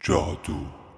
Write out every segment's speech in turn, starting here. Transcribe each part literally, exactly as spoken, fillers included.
جادو.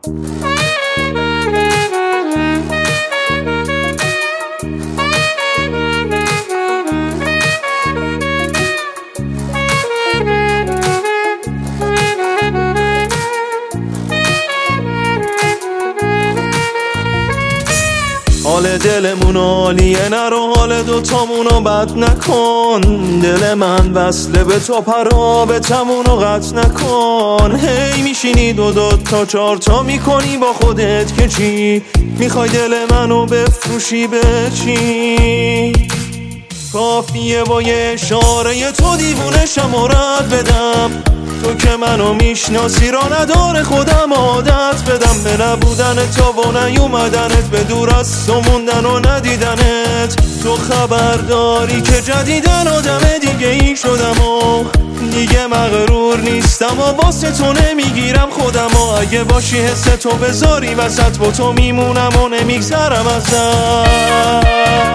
حال دلمون عالیه، نرو حال دوتامونو بد نکن. دل من وصله به تو، پرابطمونو قطع نکن. هی میشینی دو دو تا چار تا میکنی با خودت که چی میخوای دل منو بفروشی به چی؟ کافیه با یه اشاره تو دیوونشم و رد بدم. تو که منو میشناسی را نداره خودم عادت بدم به نبودن تو و نیومدنت، به دور از تو موندن و ندیدنت. تو خبر داری که جدیدن آدم دیگه ای شدم و دیگه مغرور نیستم و واسه تو نمیگیرم خودم و اگه باشی حس تو بذاری وسط با تو میمونم و نمیگذرم ازت.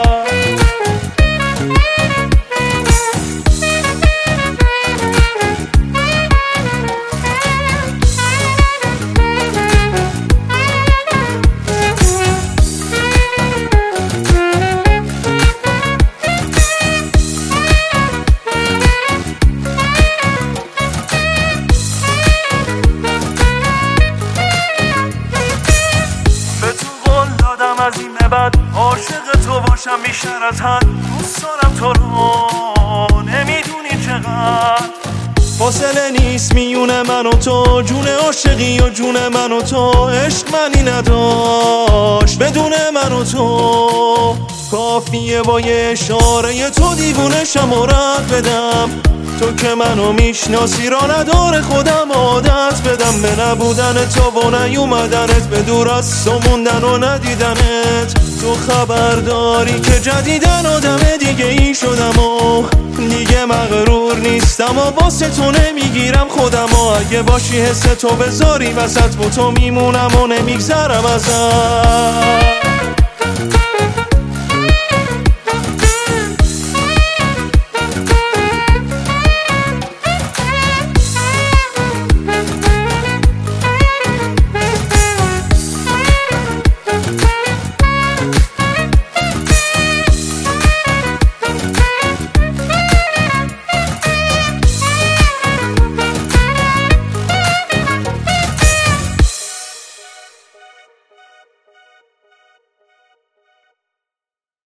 از این به بعد عاشق تو باشم بیشتر از حد. دوست دارم تو رو، نمیدونی چقدر فاصله نیست میونه من و تو. جون عاشقی و جون من و تو، عشق منی نداشت بدون من و تو. کافیه با یه اشاره تو دیوونشم و رد بدم. تو که منو میشناسی را نداره خودم عادت بدم به نبودن تو و نیومدنت، به دور از تو موندن و ندیدنت. تو خبر داری که جدیدن آدم دیگه ای شدم و دیگه مغرور نیستم و واسه تو نمیگیرم خودم و اگه باشی حس تو بذاری وسط با تو میمونم و نمیگذرم ازت.